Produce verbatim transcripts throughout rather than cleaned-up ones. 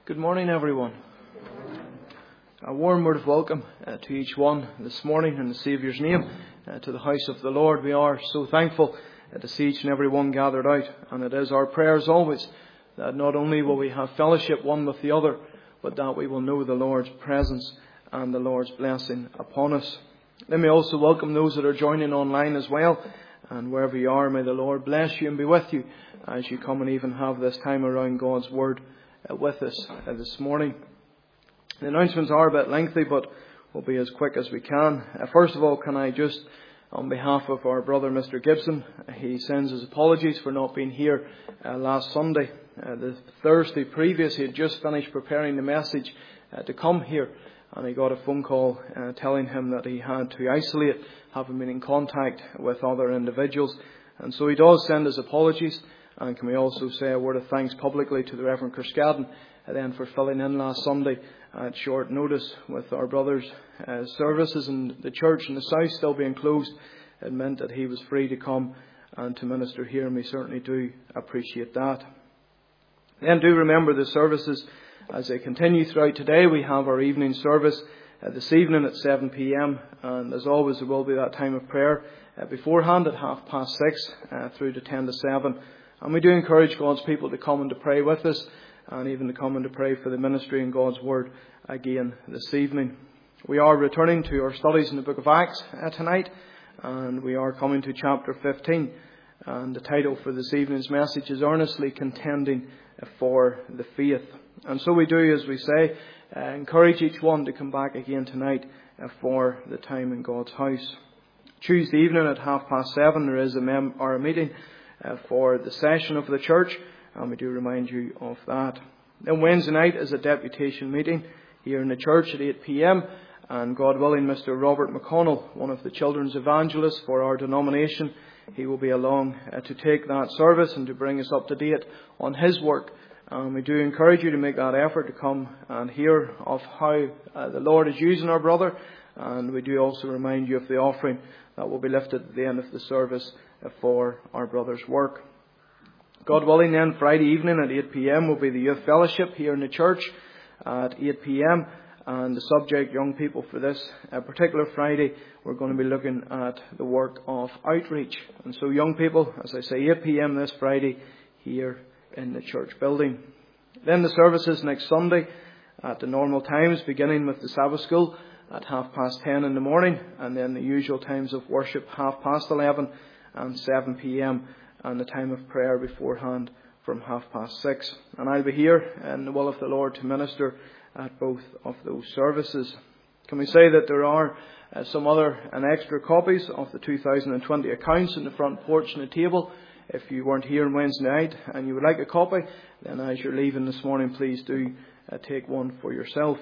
Good morning, everyone. A warm word of welcome uh, to each one this morning in the Saviour's name uh, to the house of the Lord. We are so thankful uh, to see each and every one gathered out, and it is our prayers always that not only will we have fellowship one with the other, but that we will know the Lord's presence and the Lord's blessing upon us. Let me also welcome those that are joining online as well, and wherever you are, may the Lord bless you and be with you as you come and even have this time around God's Word uh, with us uh, this morning. The announcements are a bit lengthy, but we'll be as quick as we can. Uh, first of all, can I just, on behalf of our brother Mister Gibson, he sends his apologies for not being here uh, last Sunday. Uh, the Thursday previous, he had just finished preparing the message uh, to come here, and he got a phone call uh, telling him that he had to isolate, having been in contact with other individuals. And so he does send his apologies. And can we also say a word of thanks publicly to the Reverend Kerskadden uh, then for filling in last Sunday at short notice with our brother's uh, services and the church in the south still being closed. It meant that he was free to come and to minister here, and we certainly do appreciate that. Then do remember the services as they continue throughout today. We have our evening service uh, this evening at seven p.m. and as always there will be that time of prayer uh, beforehand at half past six uh, through to ten to seven. And we do encourage God's people to come and to pray with us, and even to come and to pray for the ministry in God's Word again this evening. We are returning to our studies in the book of Acts uh, tonight, and we are coming to chapter fifteen. And the title for this evening's message is Earnestly Contending for the Faith. And so we do, as we say, uh, encourage each one to come back again tonight uh, for the time in God's house. Tuesday evening at half past seven there is a, mem- or a meeting Uh, for the session of the church, and we do remind you of that. Then Wednesday night is a deputation meeting here in the church at eight p.m. and God willing, Mister Robert McConnell, one of the children's evangelists for our denomination, he will be along uh, to take that service and to bring us up to date on his work. And we do encourage you to make that effort to come and hear of how uh, the Lord is using our brother, and we do also remind you of the offering that will be lifted at the end of the service for our brother's work. God willing, then Friday evening at eight p.m. will be the youth fellowship here in the church at eight p.m. and the subject, young people, for this uh, particular Friday we're going to be looking at the work of outreach. And so young people, as I say, eight p.m. this Friday here in the church building. Then the services next Sunday at the normal times, beginning with the Sabbath school at half past ten in the morning, and then the usual times of worship half past eleven and seven p.m. and the time of prayer beforehand from half past six. And I'll be here in the will of the Lord to minister at both of those services. Can we say that there are uh, some other and extra copies of the two thousand twenty accounts in the front porch on the table? If you weren't here on Wednesday night and you would like a copy, then as you're leaving this morning, please do uh, take one for yourself.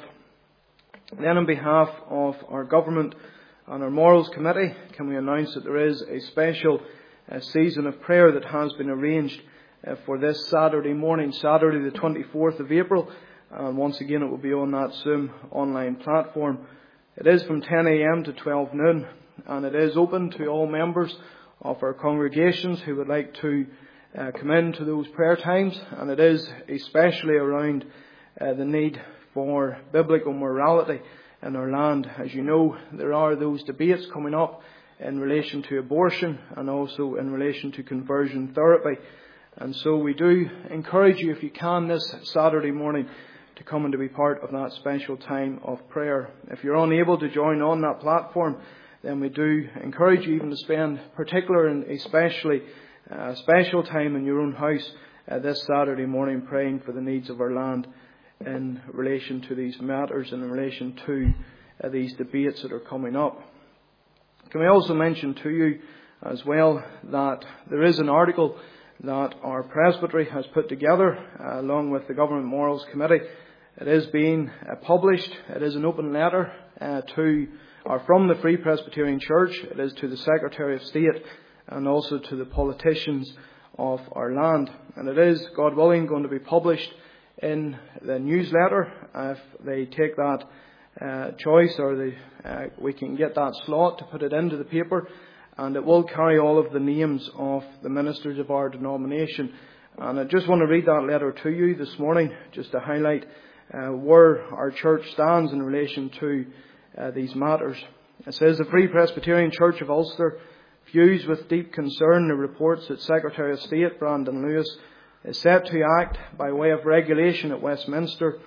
Then on behalf of our government and our Morals Committee, can we announce that there is a special uh, season of prayer that has been arranged uh, for this Saturday morning, Saturday the twenty-fourth of April. And once again it will be on that Zoom online platform. It is from ten a.m. to twelve noon, and it is open to all members of our congregations who would like to uh, come in to those prayer times. And it is especially around uh, the need for biblical morality in our land. As you know, there are those debates coming up in relation to abortion and also in relation to conversion therapy. And so we do encourage you, if you can, this Saturday morning to come and to be part of that special time of prayer. If you're unable to join on that platform, then we do encourage you even to spend particular and especially a uh, special time in your own house uh, this Saturday morning praying for the needs of our land in relation to these matters and in relation to uh, these debates that are coming up. Can we also mention to you as well that there is an article that our presbytery has put together uh, along with the Government Morals Committee. It is being uh, published. It is an open letter uh, to or from the Free Presbyterian Church. It is to the Secretary of State and also to the politicians of our land. And it is, God willing, going to be published in the newsletter. If they take that uh, choice, or they, uh, we can get that slot to put it into the paper, and it will carry all of the names of the ministers of our denomination. And I just want to read that letter to you this morning, just to highlight uh, where our church stands in relation to uh, these matters. It says, the Free Presbyterian Church of Ulster views with deep concern the reports that Secretary of State Brandon Lewis is set to act by way of regulation at Westminster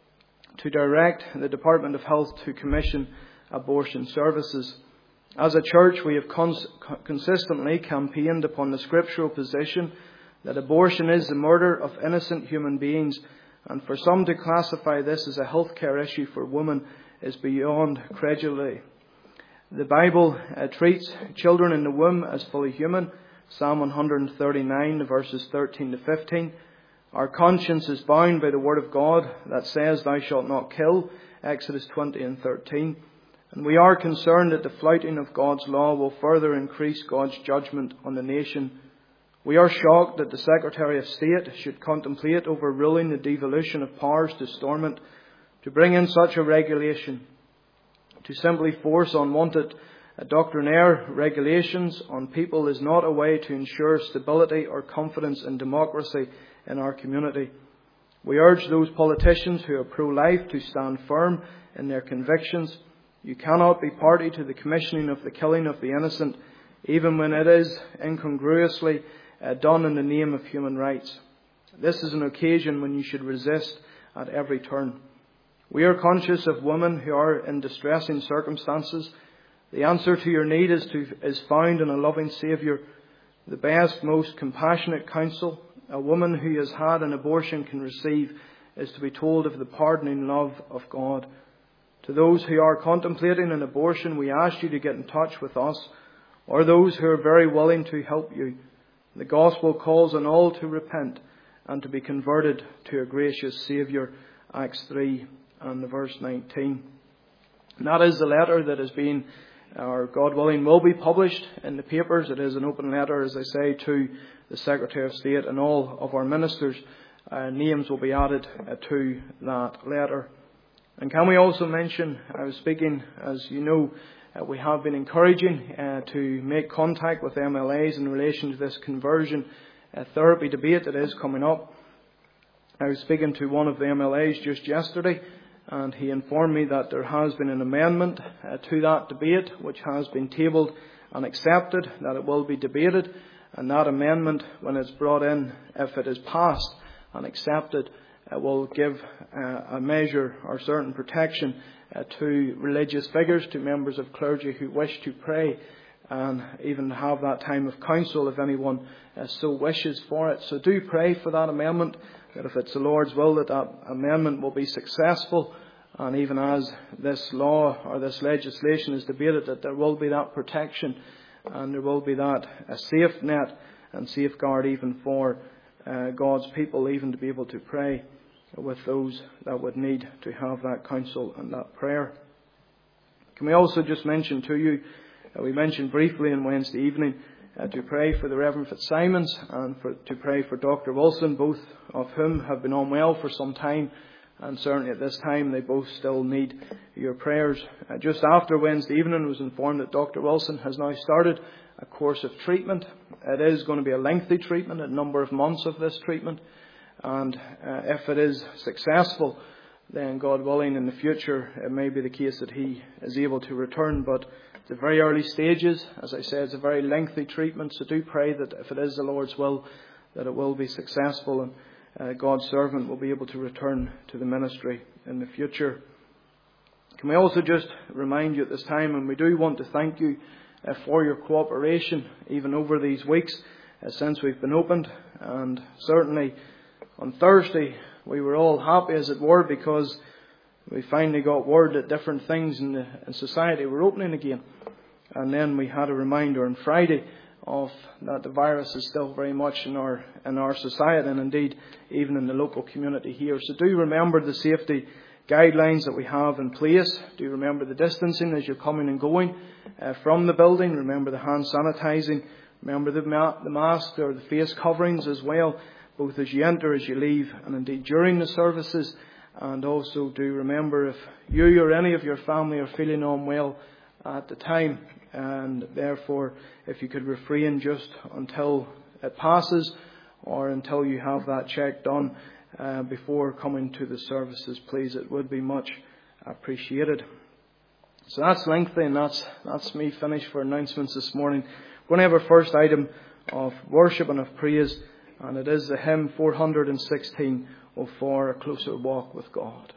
to direct the Department of Health to commission abortion services. As a church, we have cons- consistently campaigned upon the scriptural position that abortion is the murder of innocent human beings, and for some to classify this as a healthcare issue for women is beyond credulity. The Bible uh, treats children in the womb as fully human, Psalm one thirty-nine, verses thirteen to fifteen. Our conscience is bound by the word of God that says, thou shalt not kill, Exodus twenty and thirteen. And we are concerned that the flouting of God's law will further increase God's judgment on the nation. We are shocked that the Secretary of State should contemplate overruling the devolution of powers to Stormont to bring in such a regulation. To simply force unwanted doctrinaire regulations on people is not a way to ensure stability or confidence in democracy in our community. We urge those politicians who are pro-life to stand firm in their convictions. You cannot be party to the commissioning of the killing of the innocent, even when it is incongruously uh, done in the name of human rights. This is an occasion when you should resist at every turn. We are conscious of women who are in distressing circumstances. The answer to your need is, to, is found in a loving Saviour. The best, most compassionate counsel a woman who has had an abortion can receive is to be told of the pardoning love of God. To those who are contemplating an abortion, we ask you to get in touch with us, or those who are very willing to help you. The gospel calls on all to repent and to be converted to a gracious Saviour. Acts three and the verse nineteen. And that is the letter that has been, or God willing, will be published in the papers. It is an open letter, as I say, to the Secretary of State, and all of our ministers' uh, names will be added uh, to that letter. And can we also mention, I was speaking, as you know, uh, we have been encouraging uh, to make contact with M L As in relation to this conversion uh, therapy debate that is coming up. I was speaking to one of the M L As just yesterday, and he informed me that there has been an amendment uh, to that debate which has been tabled and accepted, that it will be debated, and that amendment, when it's brought in, if it is passed and accepted, uh, will give uh, a measure or certain protection uh, to religious figures, to members of clergy who wish to pray and even have that time of counsel if anyone uh, so wishes for it. So do pray for that amendment, that if it's the Lord's will that that amendment will be successful, and even as this law or this legislation is debated, that there will be that protection and there will be that a safe net and safeguard even for uh, God's people, even to be able to pray with those that would need to have that counsel and that prayer. Can we also just mention to you, uh, we mentioned briefly on Wednesday evening, Uh, to pray for the Reverend Fitzsimons and for, to pray for Doctor Wilson, both of whom have been unwell for some time, and certainly at this time they both still need your prayers. Uh, just after Wednesday evening I was informed that Doctor Wilson has now started a course of treatment. It is going to be a lengthy treatment, a number of months of this treatment, and uh, if it is successful, then God willing in the future it may be the case that he is able to return, but the very early stages, as I say, it's a very lengthy treatment, so do pray that if it is the Lord's will, that it will be successful and uh, God's servant will be able to return to the ministry in the future. Can we also just remind you at this time, and we do want to thank you uh, for your cooperation even over these weeks uh, since we've been opened, and certainly on Thursday we were all happy, as it were, because we finally got word that different things in, the, in society were opening again. And then we had a reminder on Friday of that the virus is still very much in our in our society, and indeed even in the local community here. So do remember the safety guidelines that we have in place. Do remember the distancing as you're coming and going uh, from the building. Remember the hand sanitizing. Remember the, ma- the mask or the face coverings as well, both as you enter, as you leave, and indeed during the services. And also do remember, if you or any of your family are feeling unwell at the time, and therefore if you could refrain just until it passes or until you have that check done, uh, before coming to the services, please. It would be much appreciated. So that's lengthy, and that's that's me finished for announcements this morning. We're going to have our first item of worship and of praise, and it is the hymn four hundred sixteen, "O for a closer walk with God."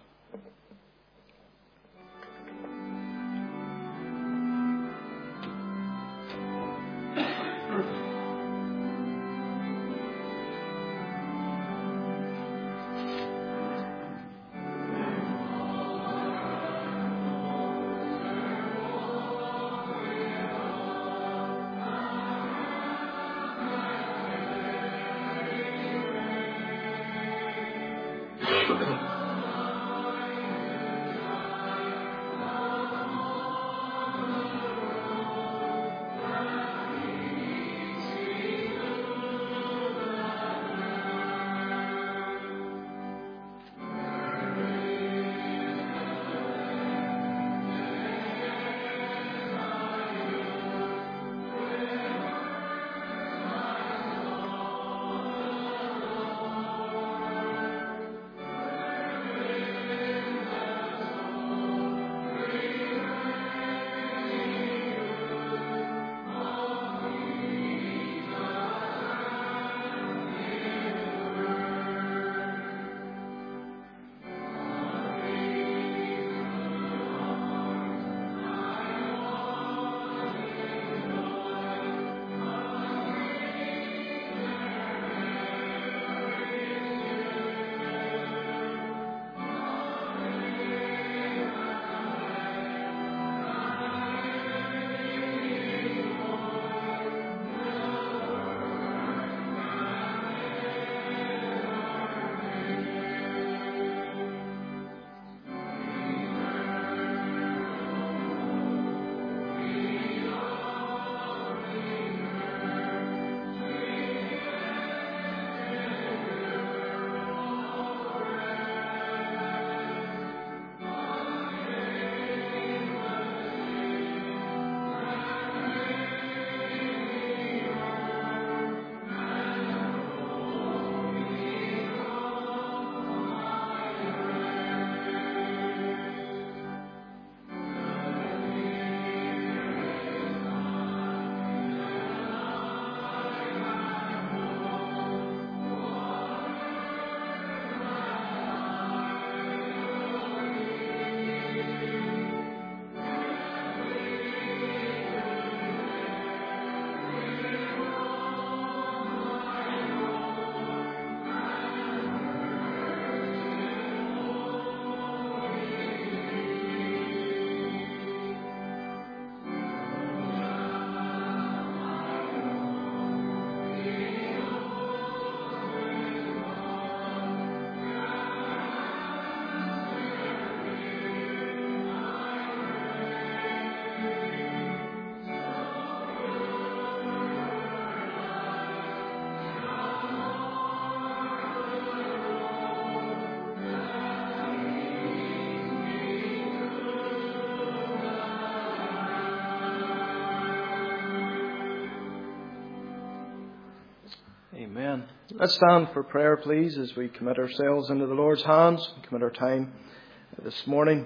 Amen. Let's stand for prayer, please, as we commit ourselves into the Lord's hands, commit our time this morning.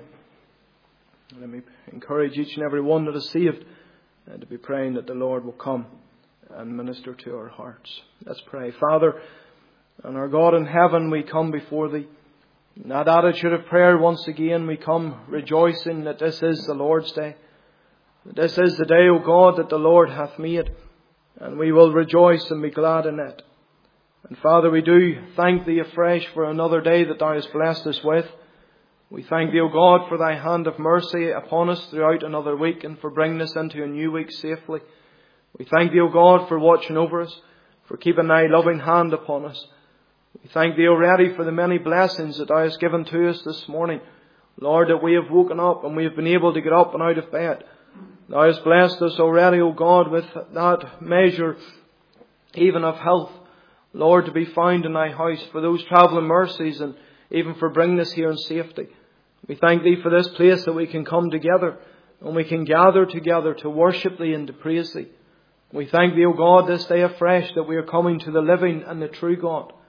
Let me encourage each and every one that is saved uh, to be praying that the Lord will come and minister to our hearts. Let's pray. Father, and our God in heaven, we come before Thee. In that attitude of prayer, once again, we come rejoicing that this is the Lord's day. That this is the day, O God, that the Lord hath made. And we will rejoice and be glad in it. And Father, we do thank Thee afresh for another day that Thou hast blessed us with. We thank Thee, O God, for Thy hand of mercy upon us throughout another week and for bringing us into a new week safely. We thank Thee, O God, for watching over us, for keeping Thy loving hand upon us. We thank Thee already for the many blessings that Thou hast given to us this morning. Lord, that we have woken up and we have been able to get up and out of bed. Thou hast blessed us already, O God, with that measure even of health. Lord, to be found in Thy house, for those travelling mercies and even for bringing us here in safety. We thank Thee for this place that we can come together and we can gather together to worship Thee and to praise Thee. We thank Thee, O God, this day afresh that we are coming to the living and the true God.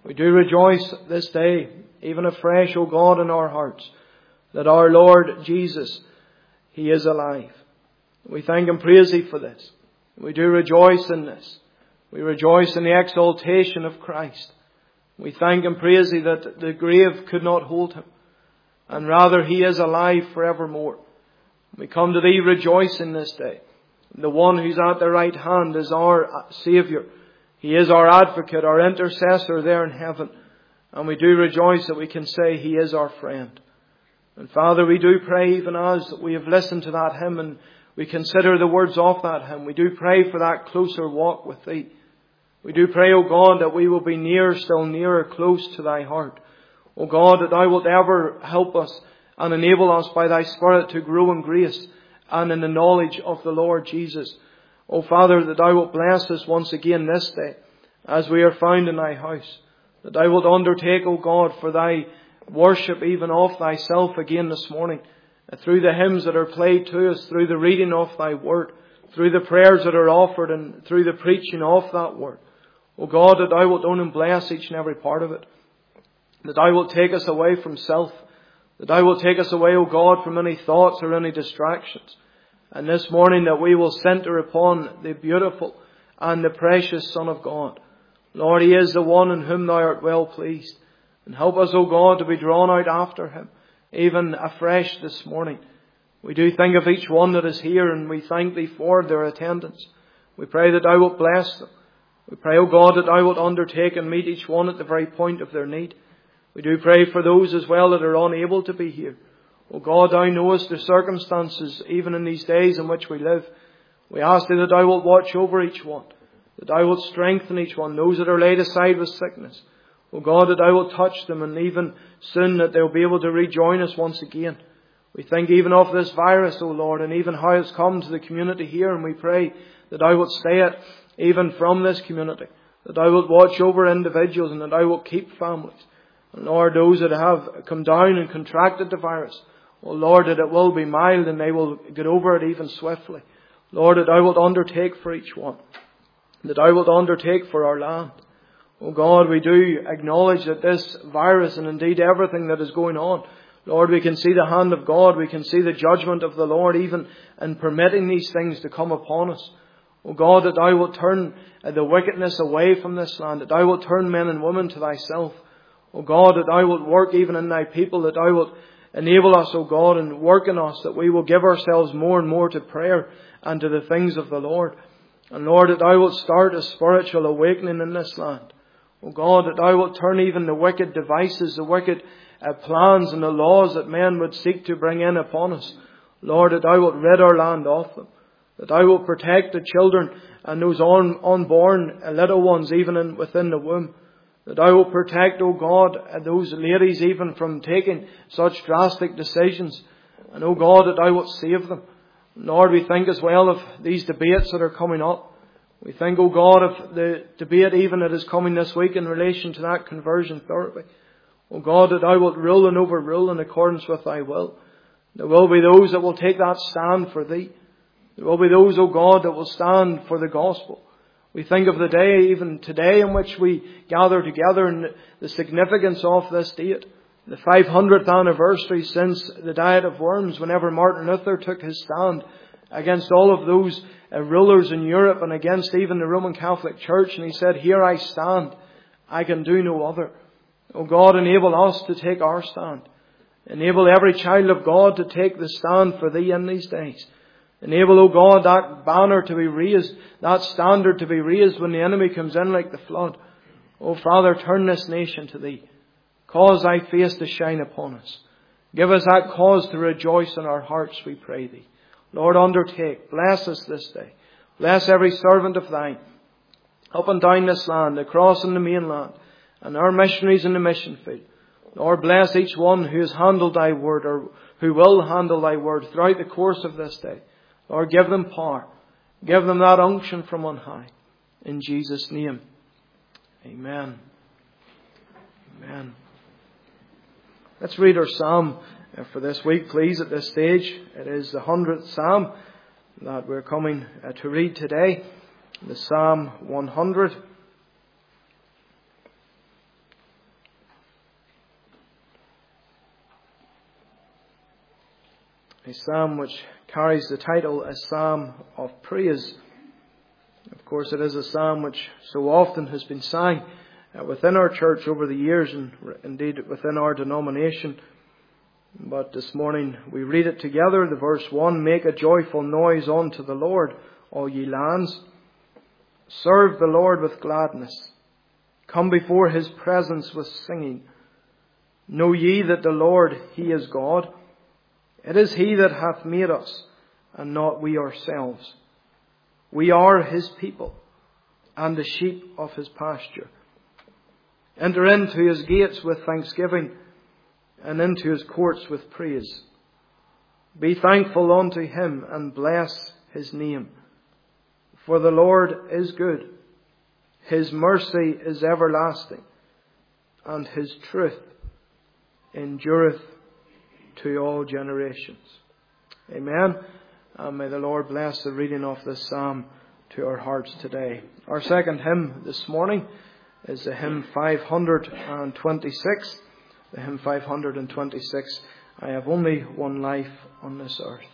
We do rejoice this day, even afresh, O God, in our hearts, that our Lord Jesus, He is alive. We thank and praise Thee for this. We do rejoice in this. We rejoice in the exaltation of Christ. We thank and praise Thee that the grave could not hold Him, and rather He is alive forevermore. We come to Thee rejoicing this day. The one who's at the right hand is our Saviour. He is our advocate, our intercessor there in heaven. And we do rejoice that we can say He is our friend. And Father, we do pray, even as we have listened to that hymn and we consider the words of that hymn, we do pray for that closer walk with Thee. We do pray, O God, that we will be near, still nearer, close to Thy heart. O God, that Thou wilt ever help us and enable us by Thy Spirit to grow in grace and in the knowledge of the Lord Jesus. O Father, that Thou wilt bless us once again this day as we are found in Thy house. That Thou wilt undertake, O God, for Thy worship even of Thyself again this morning. Through the hymns that are played to us, through the reading of Thy word, through the prayers that are offered and through the preaching of that word. O God, that Thou wilt own and bless each and every part of it. That Thou wilt take us away from self. That Thou wilt take us away, O God, from any thoughts or any distractions. And this morning that we will centre upon the beautiful and the precious Son of God. Lord, He is the one in whom Thou art well pleased. And help us, O God, to be drawn out after Him, even afresh this morning. We do think of each one that is here, and we thank Thee for their attendance. We pray that Thou wilt bless them. We pray, O God, that Thou wilt undertake and meet each one at the very point of their need. We do pray for those as well that are unable to be here. O God, Thou knowest the circumstances, even in these days in which we live. We ask Thee that Thou wilt watch over each one, that Thou wilt strengthen each one, those that are laid aside with sickness. O God, that Thou wilt touch them, and even soon that they'll be able to rejoin us once again. We think even of this virus, O Lord, and even how it's come to the community here, and we pray that Thou wilt stay it even from this community, that Thou wilt watch over individuals, and that Thou wilt keep families. And Lord, those that have come down and contracted the virus, O Lord, that it will be mild and they will get over it even swiftly. Lord, that Thou wilt undertake for each one, that Thou wilt undertake for our land. O God, we do acknowledge that this virus and indeed everything that is going on, Lord, we can see the hand of God, we can see the judgment of the Lord even in permitting these things to come upon us. O God, that Thou wilt turn the wickedness away from this land, that Thou wilt turn men and women to Thyself. O God, that Thou wilt work even in Thy people, that Thou wilt enable us, O God, and work in us, that we will give ourselves more and more to prayer and to the things of the Lord. And Lord, that Thou wilt start a spiritual awakening in this land. O God, that Thou wilt turn even the wicked devices, the wicked uh, plans and the laws that men would seek to bring in upon us. Lord, that Thou wilt rid our land of them. That Thou wilt protect the children and those un- unborn uh, little ones even in, within the womb. That Thou wilt protect, O God, uh, those ladies even from taking such drastic decisions. And O God, that Thou wilt save them. Lord, we think as well of these debates that are coming up. We think, O God, of the debate even that is coming this week in relation to that conversion therapy. O God, that Thou wilt rule and overrule in accordance with Thy will. There will be those that will take that stand for Thee. There will be those, O God, that will stand for the gospel. We think of the day, even today, in which we gather together and the significance of this date. The five hundredth anniversary since the Diet of Worms, whenever Martin Luther took his stand against all of those uh, rulers in Europe and against even the Roman Catholic Church. And he said, "Here I stand, I can do no other." O God, enable us to take our stand. Enable every child of God to take the stand for Thee in these days. Enable, O God, that banner to be raised, that standard to be raised when the enemy comes in like the flood. O Father, turn this nation to Thee. Cause Thy face to shine upon us. Give us that cause to rejoice in our hearts, we pray Thee. Lord, undertake. Bless us this day. Bless every servant of Thine. Up and down this land, across in the mainland, and our missionaries in the mission field. Lord, bless each one who has handled Thy word or who will handle Thy word throughout the course of this day. Lord, give them power. Give them that unction from on high. In Jesus' name. Amen. Amen. Let's read our psalm for this week, please, at this stage. It is the hundredth psalm that we're coming to read today. The Psalm one hundred. a psalm which carries the title, A Psalm of Praise. Of course, it is a psalm which so often has been sang uh, within our church over the years, and indeed within our denomination. But this morning we read it together, the verse one, Make a joyful noise unto the Lord, all ye lands. Serve the Lord with gladness. Come before His presence with singing. Know ye that the Lord, He is God. It is He that hath made us, and not we ourselves. We are His people, and the sheep of His pasture. Enter into His gates with thanksgiving, and into His courts with praise. Be thankful unto Him, and bless His name. For the Lord is good. His mercy is everlasting, and His truth endureth to all generations. Amen. And may the Lord bless the reading of this psalm to our hearts today. Our second hymn this morning is the hymn five hundred twenty-six. The hymn five hundred twenty-six, I have only one life on this earth.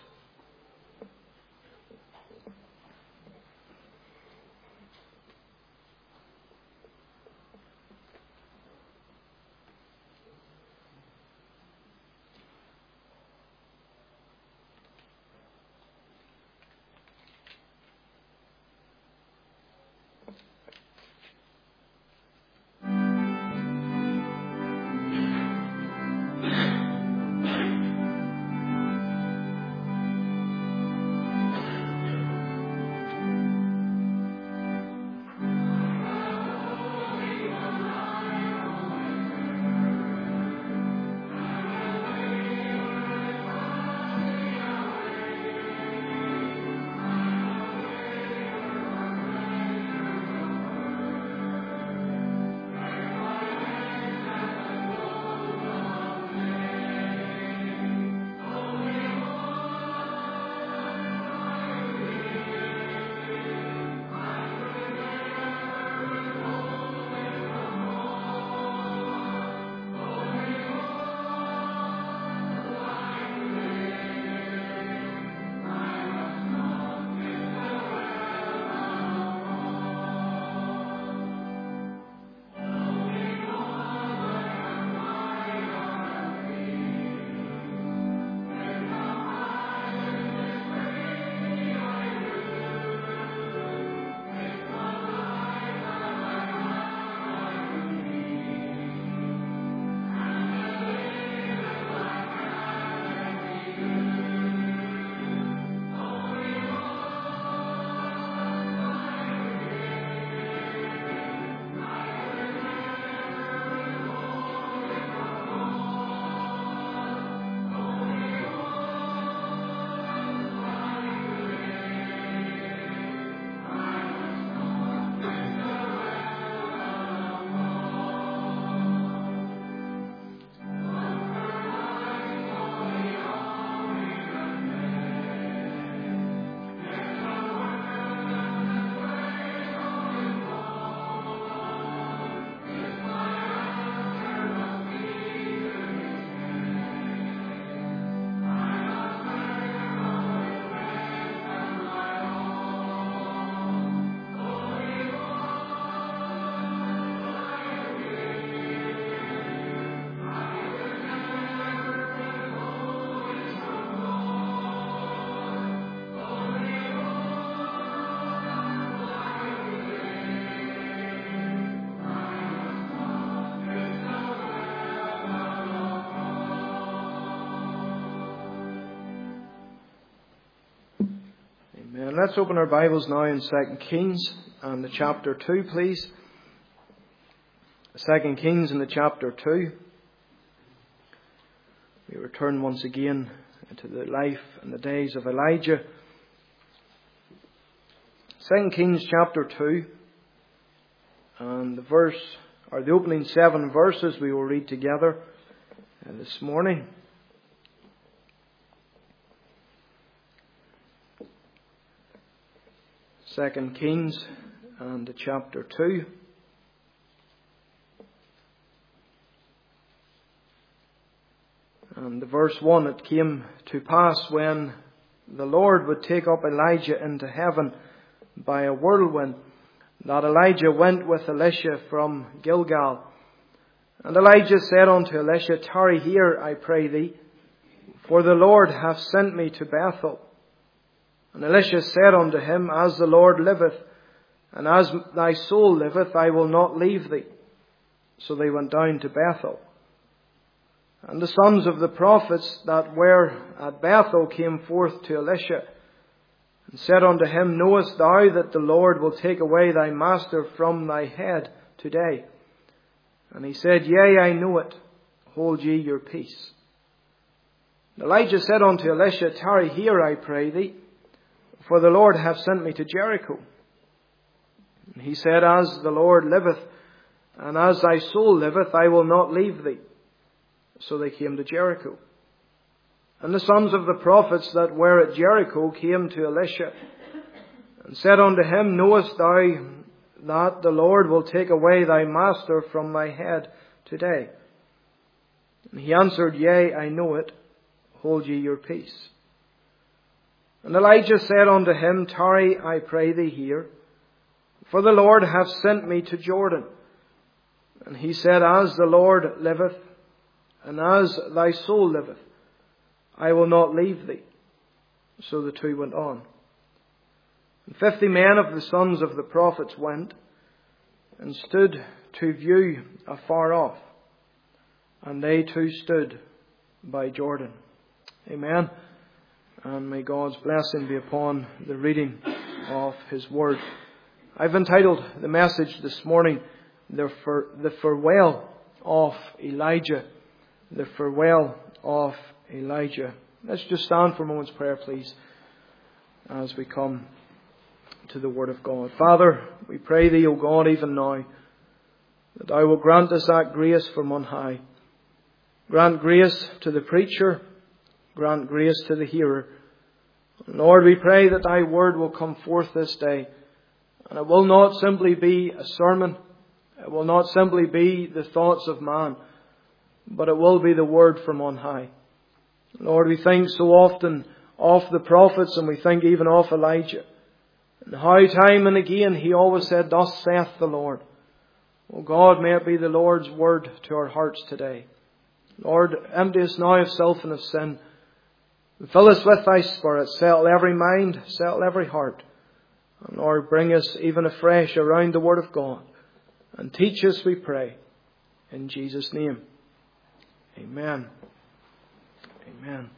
Let's open our Bibles now in Second Kings and the chapter two, please. Second Kings and the chapter two. We return once again to the life and the days of Elijah. Second Kings chapter two, and the verse, or the opening seven verses we will read together this morning. Second Kings and chapter two. And the verse one, it came to pass when the Lord would take up Elijah into heaven by a whirlwind, that Elijah went with Elisha from Gilgal. And Elijah said unto Elisha, Tarry here, I pray thee, for the Lord hath sent me to Bethel. And Elisha said unto him, As the Lord liveth, and as thy soul liveth, I will not leave thee. So they went down to Bethel. And the sons of the prophets that were at Bethel came forth to Elisha, and said unto him, Knowest thou that the Lord will take away thy master from thy head today? And he said, Yea, I know it. Hold ye your peace. And Elijah said unto Elisha, Tarry here, I pray thee, for the Lord hath sent me to Jericho. And he said, As the Lord liveth, and as thy soul liveth, I will not leave thee. So they came to Jericho. And the sons of the prophets that were at Jericho came to Elisha, and said unto him, Knowest thou that the Lord will take away thy master from thy head today? And he answered, Yea, I know it. Hold ye your peace. And Elijah said unto him, Tarry, I pray thee here, for the Lord hath sent me to Jordan. And he said, As the Lord liveth, and as thy soul liveth, I will not leave thee. So the two went on. And fifty men of the sons of the prophets went, and stood to view afar off. And they too stood by Jordan. Amen. And may God's blessing be upon the reading of His Word. I've entitled the message this morning, The, far, the Farewell of Elijah. The Farewell of Elijah. Let's just stand for a moment's prayer, please, as we come to the Word of God. Father, we pray Thee, O God, even now, that Thou will grant us that grace from on high. Grant grace to the preacher. Grant grace to the hearer. Lord, we pray that Thy Word will come forth this day. And it will not simply be a sermon. It will not simply be the thoughts of man. But it will be the Word from on high. Lord, we think so often of the prophets, and we think even of Elijah, and how time and again he always said, Thus saith the Lord. Oh God, may it be the Lord's word to our hearts today. Lord, empty us now of self and of sin. And fill us with Thy Spirit. Settle every mind, settle every heart. And Lord, bring us even afresh around the Word of God. And teach us, we pray, in Jesus' name. Amen. Amen.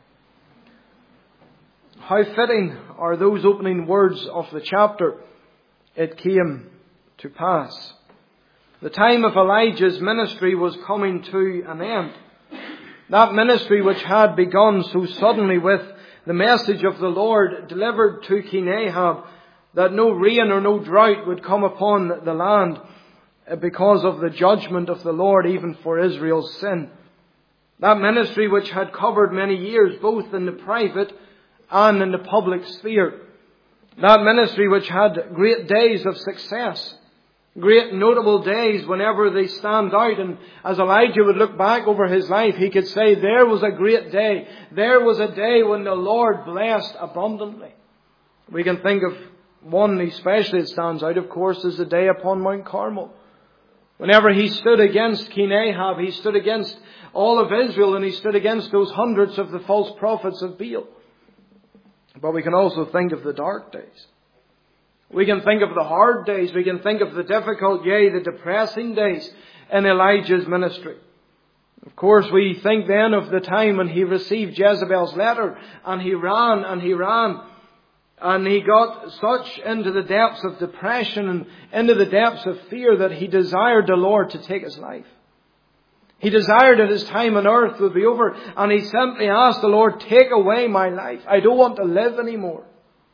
How fitting are those opening words of the chapter. It came to pass. The time of Elijah's ministry was coming to an end. That ministry which had begun so suddenly with the message of the Lord delivered to King Ahab that no rain or no drought would come upon the land because of the judgment of the Lord even for Israel's sin. That ministry which had covered many years both in the private and in the public sphere. That ministry which had great days of success. Great notable days whenever they stand out. And as Elijah would look back over his life, he could say, there was a great day. There was a day when the Lord blessed abundantly. We can think of one especially that stands out, of course, is the day upon Mount Carmel. Whenever he stood against King Ahab, he stood against all of Israel, and he stood against those hundreds of the false prophets of Baal. But we can also think of the dark days. We can think of the hard days. We can think of the difficult, yea, the depressing days in Elijah's ministry. Of course, we think then of the time when he received Jezebel's letter, and he ran and he ran. And he got such into the depths of depression and into the depths of fear that he desired the Lord to take his life. He desired that his time on earth would be over, and he simply asked the Lord, take away my life. I don't want to live anymore.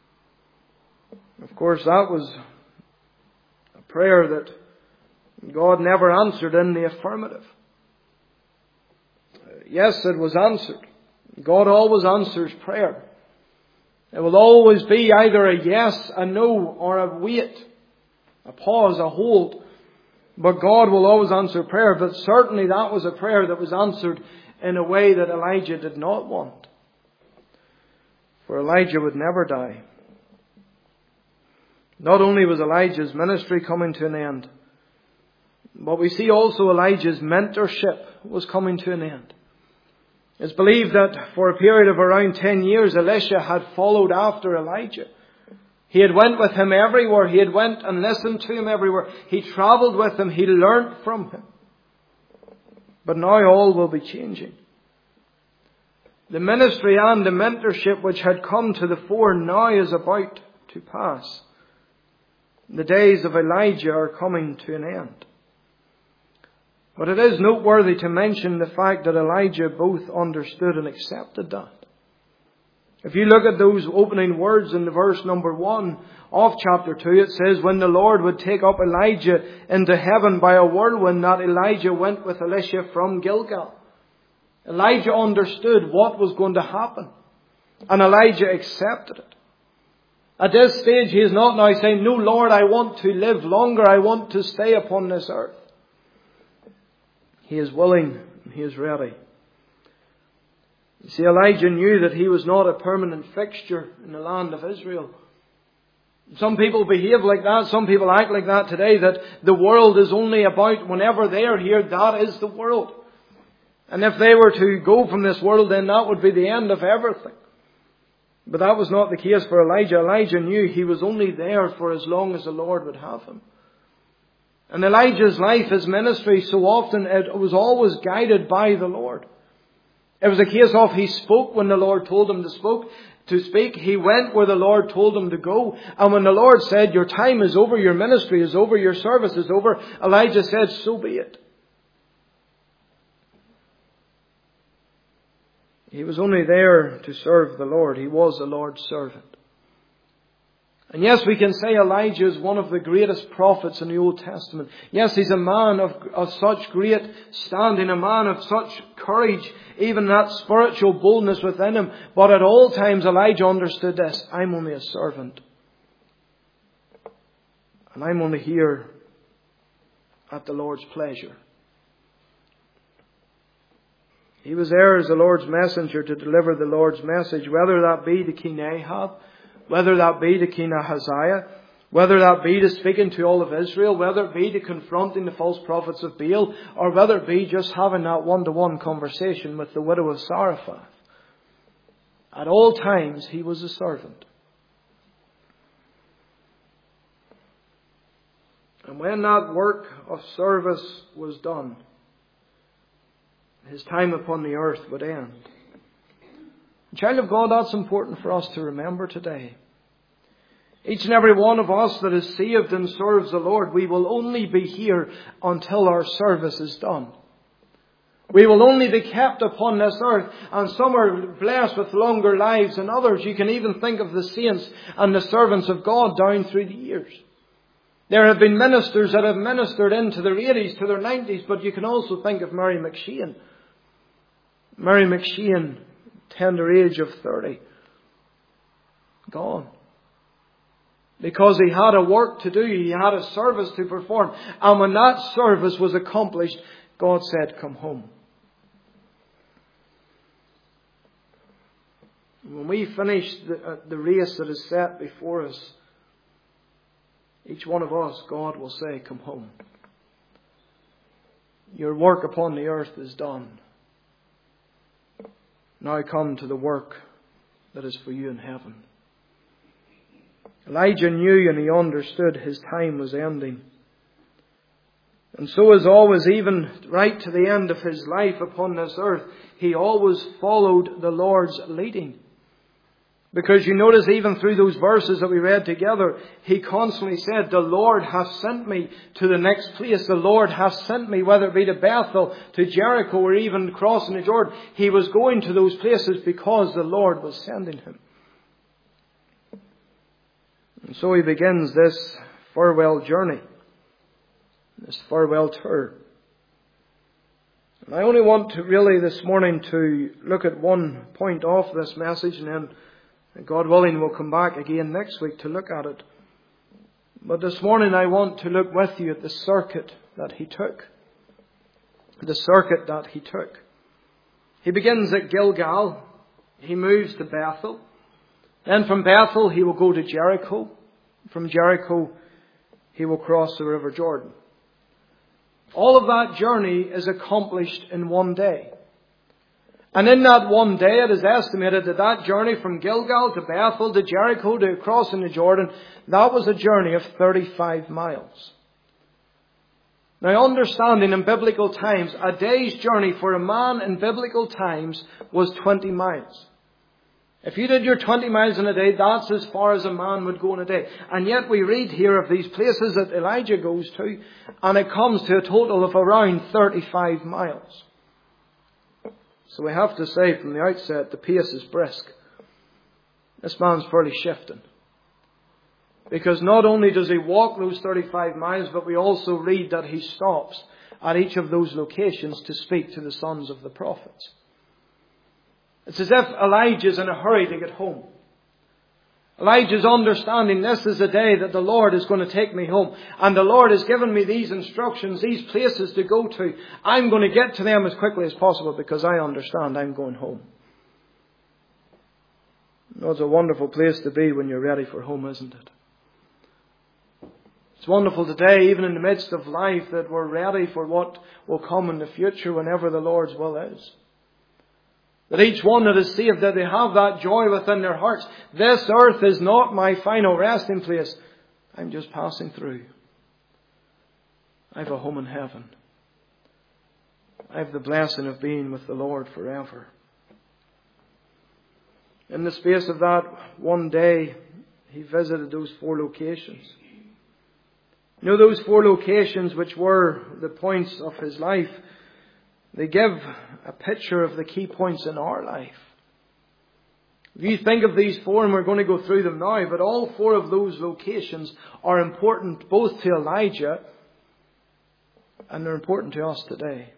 Of course, that was a prayer that God never answered in the affirmative. Yes, it was answered. God always answers prayer. It will always be either a yes, a no, or a wait, a pause, a hold. But God will always answer prayer. But certainly that was a prayer that was answered in a way that Elijah did not want. For Elijah would never die. Not only was Elijah's ministry coming to an end, but we see also Elijah's mentorship was coming to an end. It's believed that for a period of around ten years, Elisha had followed after Elijah. He had went with him everywhere. He had went and listened to him everywhere. He travelled with him. He learnt from him. But now all will be changing. The ministry and the mentorship which had come to the fore now is about to pass. The days of Elijah are coming to an end. But it is noteworthy to mention the fact that Elijah both understood and accepted that. If you look at those opening words in the verse number one of chapter two, it says, when the Lord would take up Elijah into heaven by a whirlwind, that Elijah went with Elisha from Gilgal. Elijah understood what was going to happen. And Elijah accepted it. At this stage, he is not now saying, no, Lord, I want to live longer. I want to stay upon this earth. He is willing and he is ready. You see, Elijah knew that he was not a permanent fixture in the land of Israel. Some people behave like that. Some people act like that today, that the world is only about whenever they are here, that is the world. And if they were to go from this world, then that would be the end of everything. But that was not the case for Elijah. Elijah knew he was only there for as long as the Lord would have him. And Elijah's life, his ministry, so often it was always guided by the Lord. It was a case of he spoke when the Lord told him to spoke, to speak. He went where the Lord told him to go. And when the Lord said, your time is over, your ministry is over, your service is over, Elijah said, so be it. He was only there to serve the Lord. He was the Lord's servant. And yes, we can say Elijah is one of the greatest prophets in the Old Testament. Yes, he's a man of, of such great standing, a man of such courage, even that spiritual boldness within him. But at all times Elijah understood this: I'm only a servant. And I'm only here at the Lord's pleasure. He was there as the Lord's messenger to deliver the Lord's message, whether that be to King Ahab, whether that be to King Ahaziah, whether that be to speaking to all of Israel, whether it be to confronting the false prophets of Baal, or whether it be just having that one-to-one conversation with the widow of Zarephath. At all times he was a servant. And when that work of service was done, his time upon the earth would end. Child of God, that's important for us to remember today. Each and every one of us that is saved and serves the Lord, we will only be here until our service is done. We will only be kept upon this earth, and some are blessed with longer lives than others. You can even think of the saints and the servants of God down through the years. There have been ministers that have ministered into their eighties to their nineties, but you can also think of Mary McShane. Mary McShane, tender age of thirty. Gone. Because he had a work to do. He had a service to perform. And when that service was accomplished, God said, come home. When we finish the, uh, the race that is set before us, each one of us, God will say, come home. Your work upon the earth is done. Now come to the work that is for you in heaven. Elijah knew and he understood his time was ending. And so as always, even right to the end of his life upon this earth, he always followed the Lord's leading. Because you notice even through those verses that we read together, he constantly said, the Lord hath sent me to the next place. The Lord hath sent me, whether it be to Bethel, to Jericho, or even crossing the Jordan. He was going to those places because the Lord was sending him. And so he begins this farewell journey, this farewell tour. And I only want to really this morning to look at one point off this message, and then God willing, we'll come back again next week to look at it. But this morning I want to look with you at the circuit that he took. The circuit that he took. He begins at Gilgal. He moves to Bethel. Then from Bethel he will go to Jericho. From Jericho he will cross the River Jordan. All of that journey is accomplished in one day. And in that one day it is estimated that that journey from Gilgal to Bethel to Jericho to crossing the Jordan, that was a journey of thirty-five miles. Now, understanding in biblical times, a day's journey for a man in biblical times was twenty miles. If you did your twenty miles in a day, that's as far as a man would go in a day. And yet we read here of these places that Elijah goes to, and it comes to a total of around thirty-five miles. So we have to say from the outset, the pace is brisk. This man's fairly shifting. Because not only does he walk those thirty-five miles, but we also read that he stops at each of those locations to speak to the sons of the prophets. It's as if Elijah's in a hurry to get home. Elijah's understanding this is a day that the Lord is going to take me home. And the Lord has given me these instructions, these places to go to. I'm going to get to them as quickly as possible because I understand I'm going home. No, it's a wonderful place to be when you're ready for home, isn't it? It's wonderful today, even in the midst of life, that we're ready for what will come in the future whenever the Lord's will is. That each one that is saved, that they have that joy within their hearts. This earth is not my final resting place. I'm just passing through. I have a home in heaven. I have the blessing of being with the Lord forever. In the space of that one day, he visited those four locations. You know, those four locations which were the points of his life, they give a picture of the key points in our life. If you think of these four, and we're going to go through them now, but all four of those locations are important both to Elijah and they're important to us today.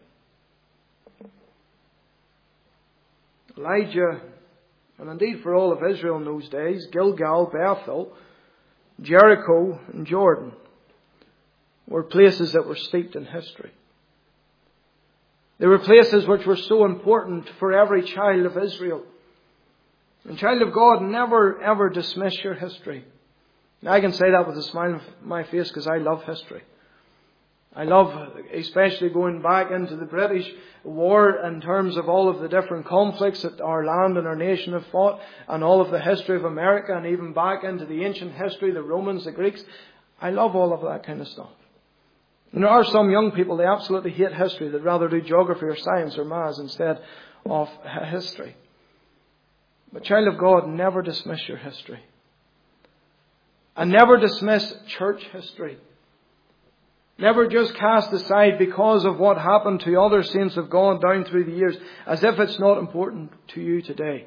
Elijah, and indeed for all of Israel in those days, Gilgal, Bethel, Jericho and Jordan were places that were steeped in history. They were places which were so important for every child of Israel. And child of God, never ever dismiss your history. Now, I can say that with a smile on my face because I love history. I love especially going back into the British War in terms of all of the different conflicts that our land and our nation have fought, and all of the history of America, and even back into the ancient history, the Romans, the Greeks. I love all of that kind of stuff. And there are some young people, they absolutely hate history. They'd rather do geography or science or maths instead of history. But child of God, never dismiss your history. And never dismiss church history. Never just cast aside because of what happened to other saints of God down through the years, as if it's not important to you today.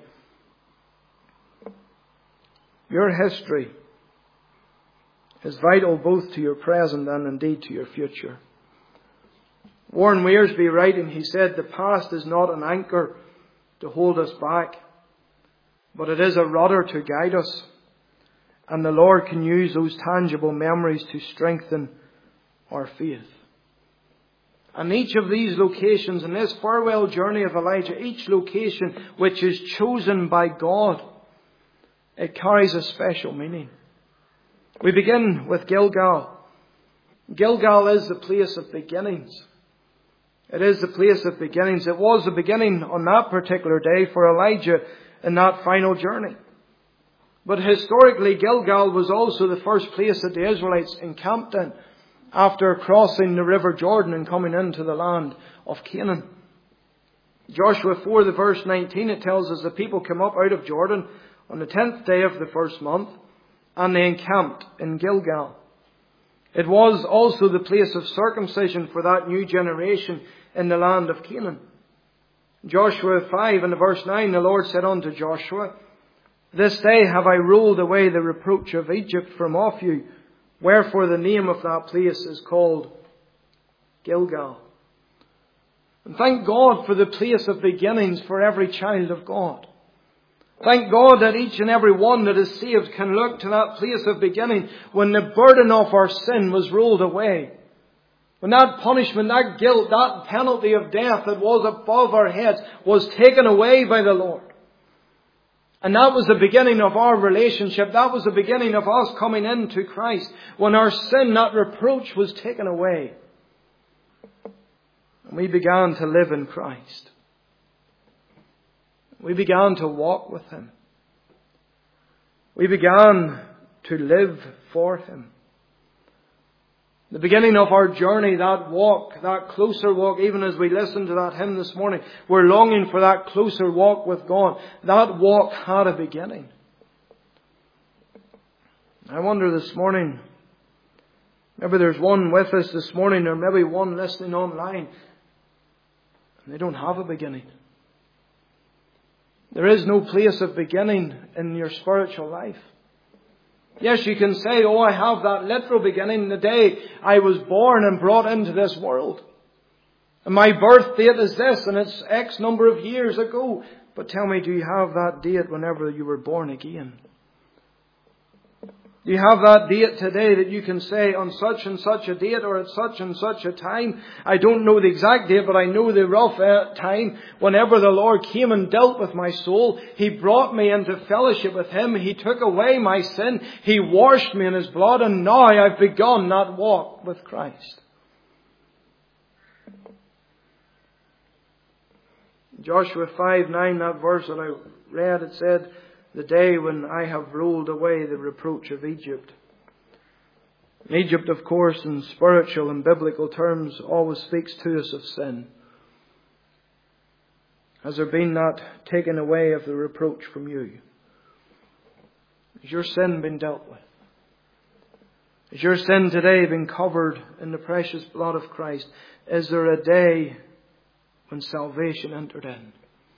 Your history is vital both to your present and indeed to your future. Warren Wiersbe writing, he said, the past is not an anchor to hold us back, but it is a rudder to guide us. And the Lord can use those tangible memories to strengthen our faith. And each of these locations in this farewell journey of Elijah, each location which is chosen by God, it carries a special meaning. We begin with Gilgal. Gilgal is the place of beginnings. It is the place of beginnings. It was the beginning on that particular day for Elijah in that final journey. But historically, Gilgal was also the first place that the Israelites encamped in after crossing the River Jordan and coming into the land of Canaan. Joshua four, the verse nineteen, it tells us the people came up out of Jordan on the tenth day of the first month, and they encamped in Gilgal. It was also the place of circumcision for that new generation in the land of Canaan. Joshua five and verse nine, the Lord said unto Joshua, this day have I rolled away the reproach of Egypt from off you, wherefore the name of that place is called Gilgal. And thank God for the place of beginnings for every child of God. Thank God that each and every one that is saved can look to that place of beginning when the burden of our sin was rolled away. When that punishment, that guilt, that penalty of death that was above our heads was taken away by the Lord. And that was the beginning of our relationship. That was the beginning of us coming into Christ. When our sin, that reproach was taken away. And we began to live in Christ. We began to walk with Him. We began to live for Him. The beginning of our journey, that walk, that closer walk, even as we listen to that hymn this morning, we're longing for that closer walk with God. That walk had a beginning. I wonder this morning, maybe there's one with us this morning, or maybe one listening online, and they don't have a beginning. There is no place of beginning in your spiritual life. Yes, you can say, oh, I have that literal beginning the day I was born and brought into this world. And my birth date is this, and it's X number of years ago. But tell me, do you have that date whenever you were born again? Do you have that date today that you can say on such and such a date or at such and such a time? I don't know the exact date, but I know the rough time. Whenever the Lord came and dealt with my soul, He brought me into fellowship with Him. He took away my sin. He washed me in His blood. And now I've begun that walk with Christ. Joshua five nine, that verse that I read, it said, the day when I have rolled away the reproach of Egypt. Egypt, of course, in spiritual and biblical terms, always speaks to us of sin. Has there been that taken away of the reproach from you? Has your sin been dealt with? Has your sin today been covered in the precious blood of Christ? Is there a day when salvation entered in?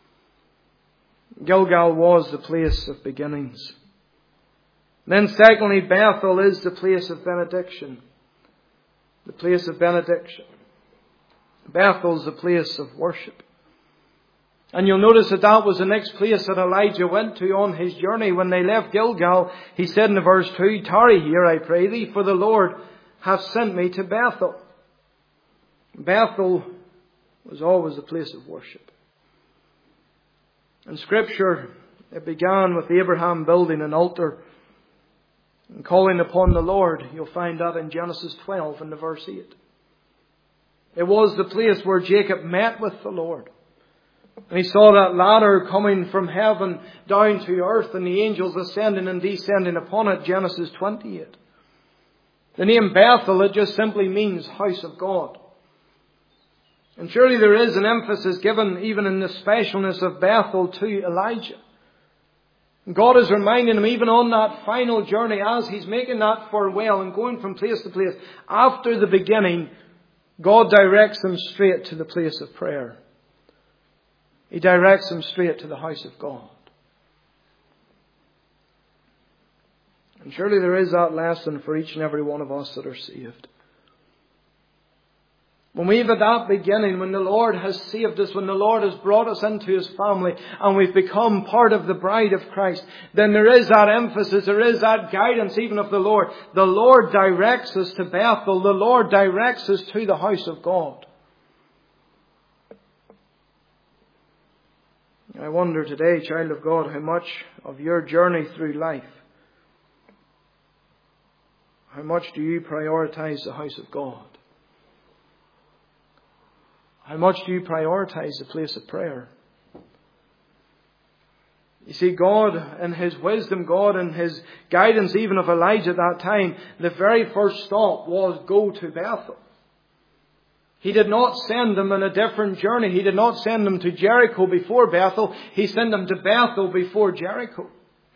Gilgal was the place of beginnings. Then secondly, Bethel is the place of benediction. The place of benediction. Bethel is the place of worship. And you'll notice that that was the next place that Elijah went to on his journey. When they left Gilgal, he said in verse two, tarry here, I pray thee, for the Lord hath sent me to Bethel. Bethel was always a place of worship. In Scripture, it began with Abraham building an altar and calling upon the Lord. You'll find that in Genesis twelve and the verse eight. It was the place where Jacob met with the Lord. And he saw that ladder coming from heaven down to earth and the angels ascending and descending upon it, Genesis twenty-eight. The name Bethel, it just simply means house of God. And surely there is an emphasis given even in the specialness of Bethel to Elijah. God is reminding him even on that final journey as he's making that farewell and going from place to place. After the beginning, God directs him straight to the place of prayer. He directs him straight to the house of God. And surely there is that lesson for each and every one of us that are saved. When we've at that beginning, when the Lord has saved us, when the Lord has brought us into His family and we've become part of the bride of Christ, then there is that emphasis, there is that guidance even of the Lord. The Lord directs us to Bethel. The Lord directs us to the house of God. I wonder today, child of God, how much of your journey through life, how much do you prioritize the house of God? How much do you prioritize the place of prayer? You see, God in His wisdom, God in His guidance even of Elijah at that time, the very first stop was go to Bethel. He did not send them on a different journey. He did not send them to Jericho before Bethel. He sent them to Bethel before Jericho.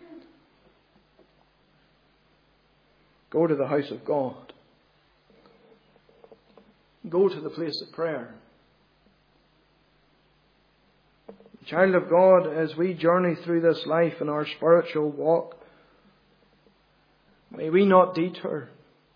Go to the house of God. Go to the place of prayer. Child of God, as we journey through this life in our spiritual walk, may we not detour.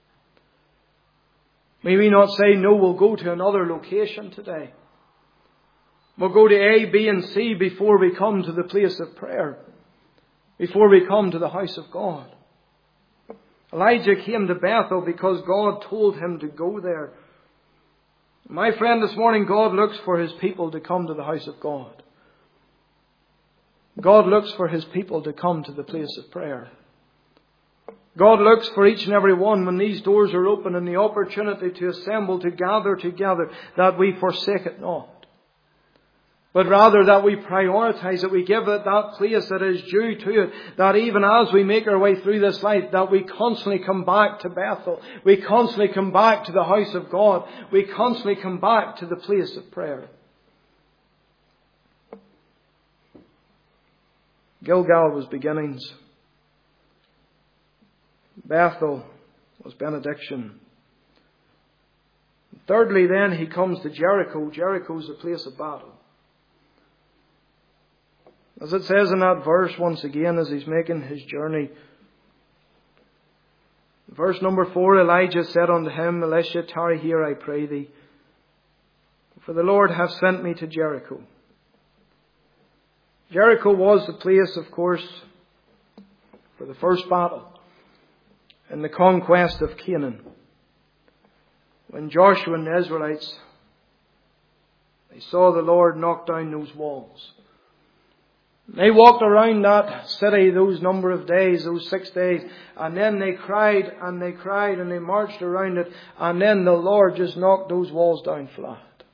May we not say, no, we'll go to another location today. We'll go to A, B and C before we come to the place of prayer. Before we come to the house of God. Elijah came to Bethel because God told him to go there. My friend, this morning God looks for His people to come to the house of God. God looks for His people to come to the place of prayer. God looks for each and every one when these doors are open and the opportunity to assemble, to gather together, that we forsake it not. But rather that we prioritize it, we give it that place that is due to it, that even as we make our way through this life, that we constantly come back to Bethel. We constantly come back to the house of God. We constantly come back to the place of prayer. Gilgal was beginnings. Bethel was benediction. Thirdly, then, he comes to Jericho. Jericho is a place of battle. As it says in that verse once again, as he's making his journey, verse number four, Elijah said unto him, Elisha, tarry here, I pray thee, for the Lord hath sent me to Jericho. Jericho was the place, of course, for the first battle in the conquest of Canaan. When Joshua and the Israelites, they saw the Lord knock down those walls. They walked around that city those number of days, those six days, and then they cried and they cried and they marched around it, and then the Lord just knocked those walls down flat.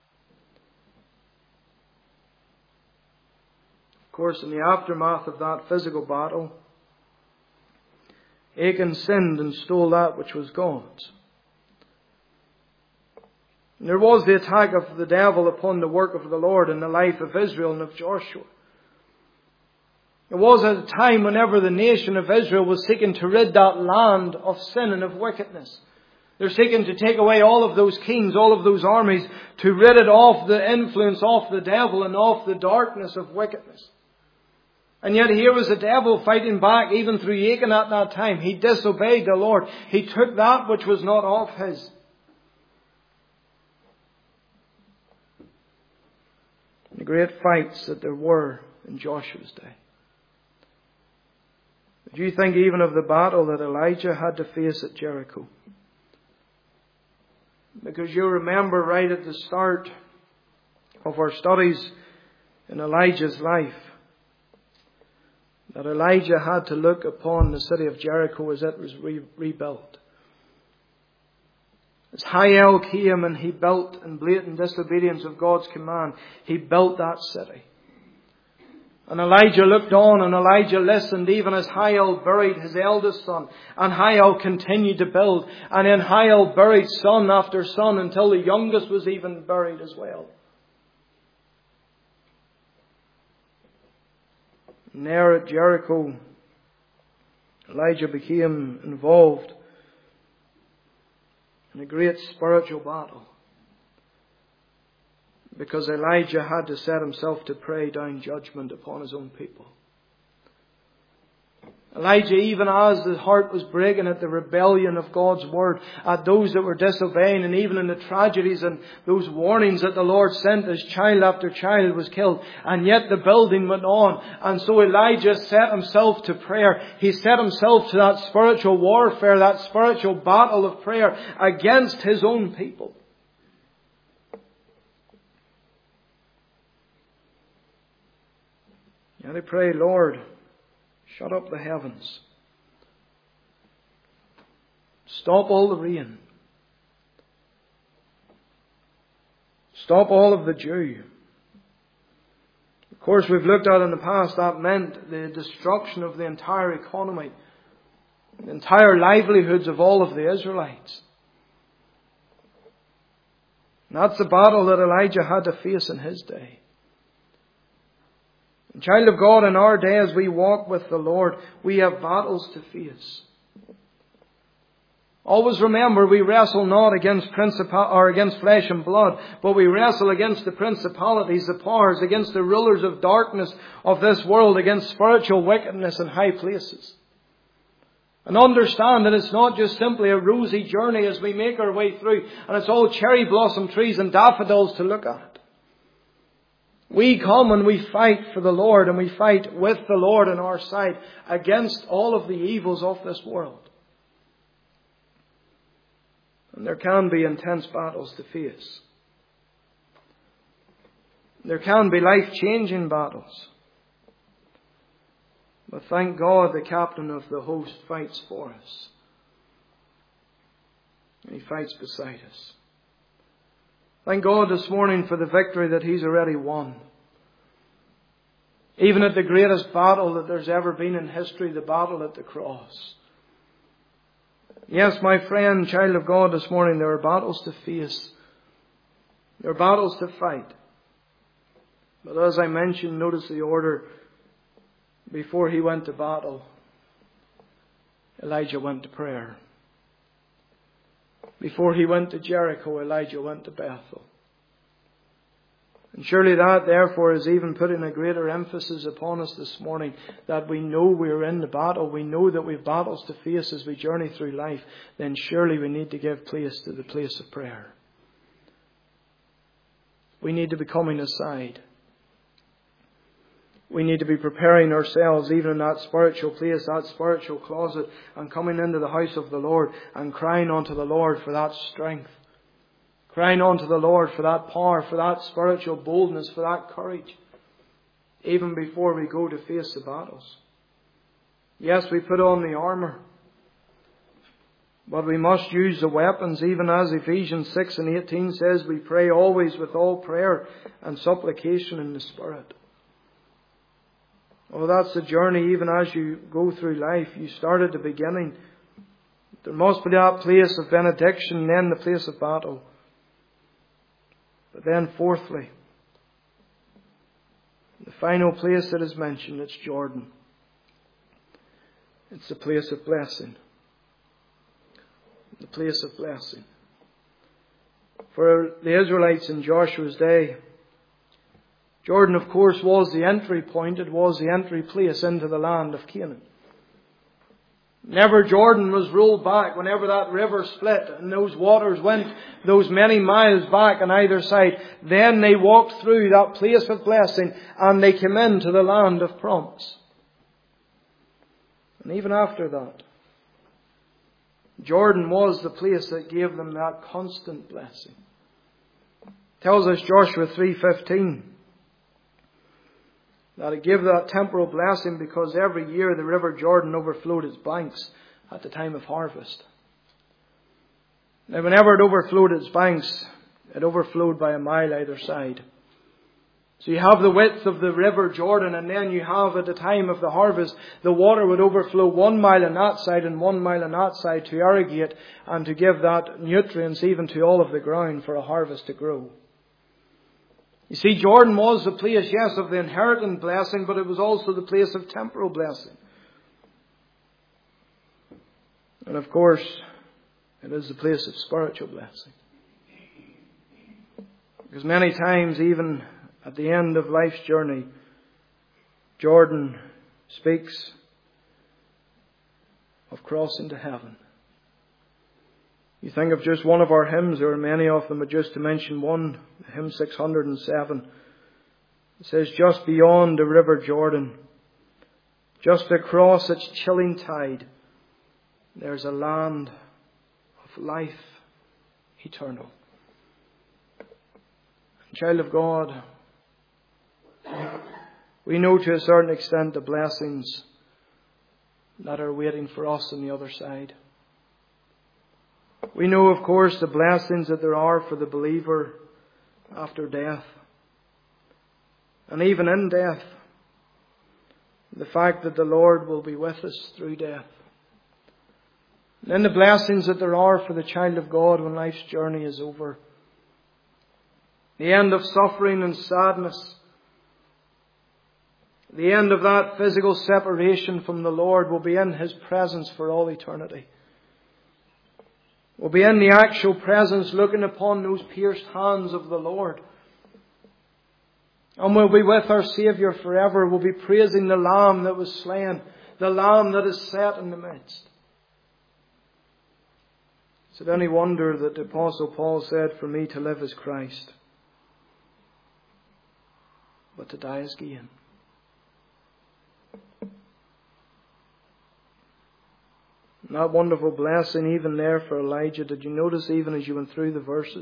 Of course, in the aftermath of that physical battle, Achan sinned and stole that which was God's. And there was the attack of the devil upon the work of the Lord in the life of Israel and of Joshua. It was at a time whenever the nation of Israel was seeking to rid that land of sin and of wickedness. They're seeking to take away all of those kings, all of those armies, to rid it of the influence of the devil and of the darkness of wickedness. And yet here was the devil fighting back even through Achan at that time. He disobeyed the Lord. He took that which was not of his. The great fights that there were in Joshua's day. Do you think even of the battle that Elijah had to face at Jericho? Because you remember right at the start of our studies in Elijah's life that Elijah had to look upon the city of Jericho as it was re- rebuilt. As Hiel came and he built in blatant disobedience of God's command, he built that city. And Elijah looked on and Elijah listened even as Hiel buried his eldest son. And Hiel continued to build. And then Hiel buried son after son until the youngest was even buried as well. And there at Jericho, Elijah became involved in a great spiritual battle. Because Elijah had to set himself to pray down judgment upon his own people. Elijah, even as his heart was breaking at the rebellion of God's word, at those that were disobeying, and even in the tragedies and those warnings that the Lord sent as child after child was killed, and yet the building went on. And so Elijah set himself to prayer. He set himself to that spiritual warfare, that spiritual battle of prayer against his own people. And I pray, Lord, shut up the heavens. Stop all the rain. Stop all of the dew. Of course, we've looked at in the past that meant the destruction of the entire economy, the entire livelihoods of all of the Israelites. And that's the battle that Elijah had to face in his day. And child of God, in our day as we walk with the Lord, we have battles to face. Always remember, we wrestle not against principal or against flesh and blood, but we wrestle against the principalities, the powers, against the rulers of darkness of this world, against spiritual wickedness in high places. And understand that it's not just simply a rosy journey as we make our way through, and it's all cherry blossom trees and daffodils to look at. We come and we fight for the Lord, and we fight with the Lord on our side against all of the evils of this world. And there can be intense battles to face. There can be life-changing battles. But thank God the captain of the host fights for us. And He fights beside us. Thank God this morning for the victory that He's already won. Even at the greatest battle that there's ever been in history, the battle at the cross. Yes, my friend, child of God, this morning there are battles to face. There are battles to fight. But as I mentioned, notice the order. Before he went to battle, Elijah went to prayer. Before he went to Jericho, Elijah went to Bethel. And surely that, therefore, is even putting a greater emphasis upon us this morning, that we know we're in the battle. We know that we've battles to face as we journey through life. Then surely we need to give place to the place of prayer. We need to be coming aside. We need to be preparing ourselves even in that spiritual place, that spiritual closet, and coming into the house of the Lord and crying unto the Lord for that strength. Crying unto the Lord for that power, for that spiritual boldness, for that courage. Even before we go to face the battles. Yes, we put on the armour. But we must use the weapons, even as Ephesians six and eighteen says, we pray always with all prayer and supplication in the Spirit. Oh, that's the journey even as you go through life. You start at the beginning. There must be that place of benediction, then the place of battle. But then fourthly, the final place that is mentioned, it's Jordan. It's the place of blessing. The place of blessing. For the Israelites in Joshua's day, Jordan, of course, was the entry point. It was the entry place into the land of Canaan. Whenever Jordan was rolled back, whenever that river split and those waters went those many miles back on either side, then they walked through that place of blessing and they came into the land of promise. And even after that, Jordan was the place that gave them that constant blessing. It tells us Joshua three fifteen. That it gave that temporal blessing because every year the river Jordan overflowed its banks at the time of harvest. Now whenever it overflowed its banks, it overflowed by a mile either side. So you have the width of the river Jordan, and then you have at the time of the harvest, the water would overflow one mile on that side and one mile on that side to irrigate and to give that nutrients even to all of the ground for a harvest to grow. You see, Jordan was the place, yes, of the inheritance blessing, but it was also the place of temporal blessing. And of course, it is the place of spiritual blessing. Because many times, even at the end of life's journey, Jordan speaks of crossing to heaven. You think of just one of our hymns, there are many of them, but just to mention one, hymn six hundred seven. It says, just beyond the river Jordan, just across its chilling tide, there's a land of life eternal. Child of God, we know to a certain extent the blessings that are waiting for us on the other side. We know, of course, the blessings that there are for the believer after death. And even in death, the fact that the Lord will be with us through death. And then the blessings that there are for the child of God when life's journey is over. The end of suffering and sadness. The end of that physical separation from the Lord will be in His presence for all eternity. We'll be in the actual presence looking upon those pierced hands of the Lord. And we'll be with our Saviour forever. We'll be praising the Lamb that was slain, the Lamb that is set in the midst. Is it any wonder that the Apostle Paul said, for me to live is Christ, but to die is gain. And that wonderful blessing even there for Elijah, did you notice even as you went through the verses?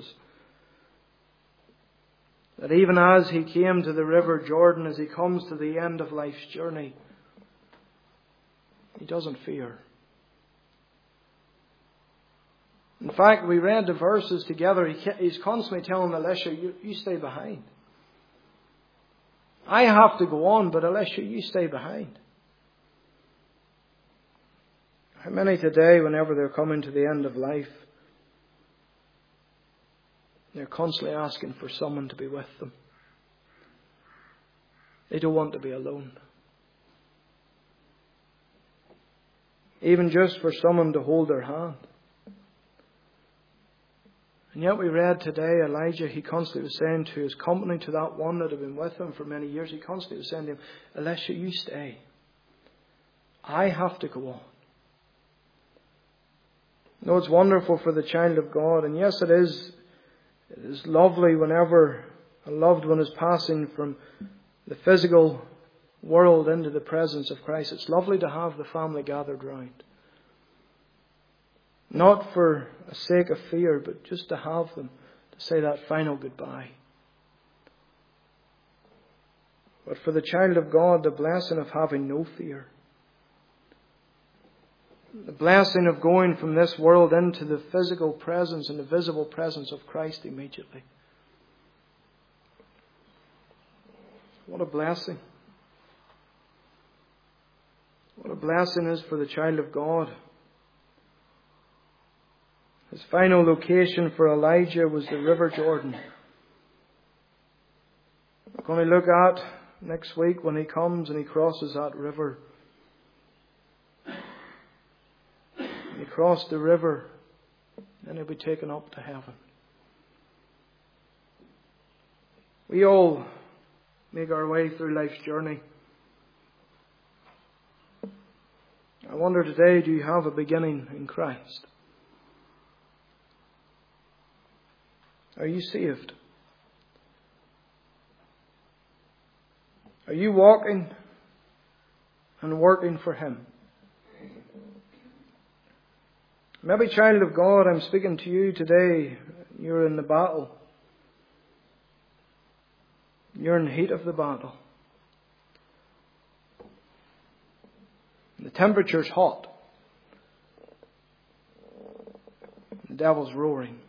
That even as he came to the river Jordan, as he comes to the end of life's journey, he doesn't fear. In fact, we read the verses together. He, he's constantly telling Elisha, you, you stay behind. I have to go on, but Elisha, you stay behind. How many today, whenever they're coming to the end of life, they're constantly asking for someone to be with them. They don't want to be alone. Even just for someone to hold their hand. And yet we read today, Elijah, he constantly was saying to his company, to that one that had been with him for many years, he constantly was saying to him, Elisha, you stay. I have to go on. No, it's wonderful for the child of God. And yes, it is. It is lovely whenever a loved one is passing from the physical world into the presence of Christ. It's lovely to have the family gathered round. Not for a sake of fear, but just to have them to say that final goodbye. But for the child of God, the blessing of having no fear. The blessing of going from this world into the physical presence and the visible presence of Christ immediately. What a blessing. What a blessing is for the child of God. His final location for Elijah was the River Jordan. We're going to look at next week when he comes and he crosses that river. He crossed the river, and he'll be taken up to heaven. We all make our way through life's journey. I wonder today, do you have a beginning in Christ? Are you saved? Are you walking and working for Him? Maybe, child of God, I'm speaking to you today. You're in the battle. You're in the heat of the battle. The temperature's hot. The devil's roaring.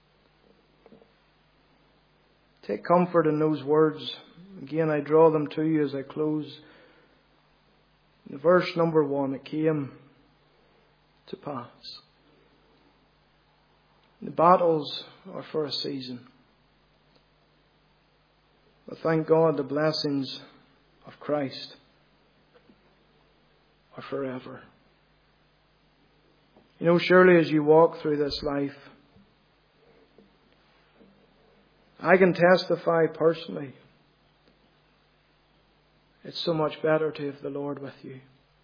Take comfort in those words. Again, I draw them to you as I close. In verse number one, it came to pass. The battles are for a season. But thank God the blessings of Christ are forever. You know, surely as you walk through this life, I can testify personally, it's so much better to have the Lord with you.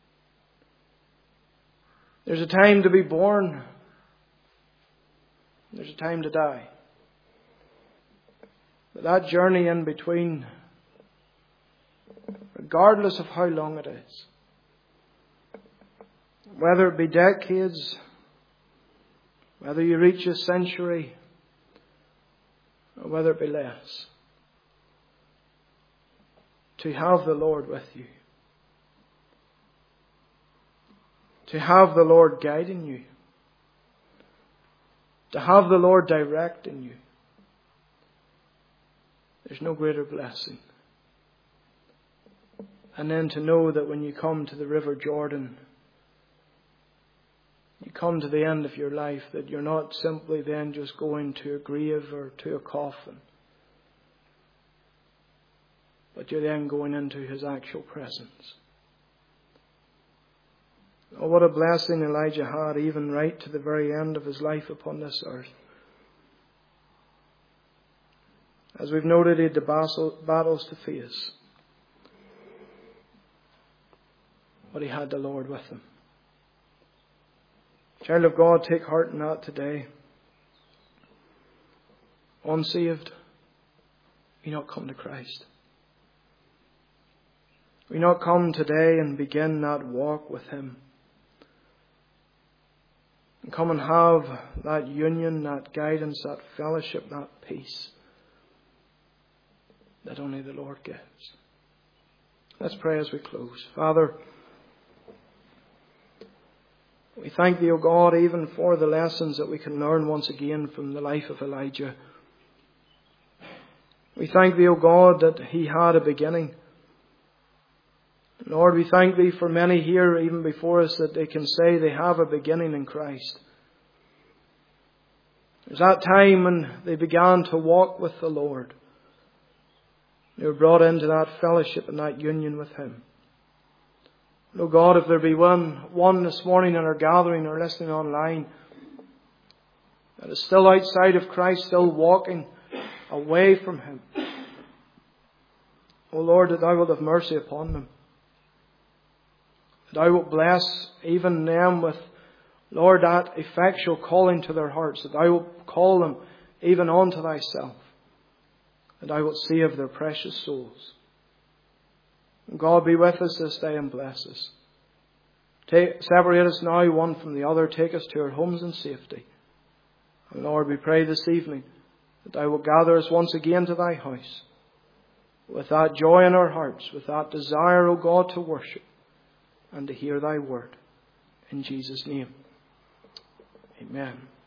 There's a time to be born. There's a time to die. But that journey in between, regardless of how long it is, whether it be decades, whether you reach a century, or whether it be less, to have the Lord with you, to have the Lord guiding you, to have the Lord directing you. There's no greater blessing. And then to know that when you come to the River Jordan, you come to the end of your life, that you're not simply then just going to a grave or to a coffin, but you're then going into His actual presence. Oh, what a blessing Elijah had, even right to the very end of his life upon this earth. As we've noted, he had the battles to face, but he had the Lord with him. Child of God, take heart in that today. Unsaved, we not come to Christ. We not come today and begin that walk with Him. And come and have that union, that guidance, that fellowship, that peace that only the Lord gives. Let's pray as we close. Father, we thank Thee, O God, even for the lessons that we can learn once again from the life of Elijah. We thank Thee, O God, that he had a beginning. Lord, we thank Thee for many here, even before us, that they can say they have a beginning in Christ. There's that time when they began to walk with the Lord. They were brought into that fellowship and that union with Him. Oh God, if there be one, one this morning in our gathering or listening online that is still outside of Christ, still walking away from Him, O Lord, that Thou wilt have mercy upon them. That Thou wilt bless even them with, Lord, that effectual calling to their hearts. That Thou wilt call them even unto Thyself. That Thou wilt save their precious souls. God, be with us this day and bless us. Take, separate us now one from the other. Take us to our homes in safety. And Lord, we pray this evening that Thou wilt gather us once again to Thy house with that joy in our hearts, with that desire, O God, to worship and to hear Thy word. In Jesus' name, amen.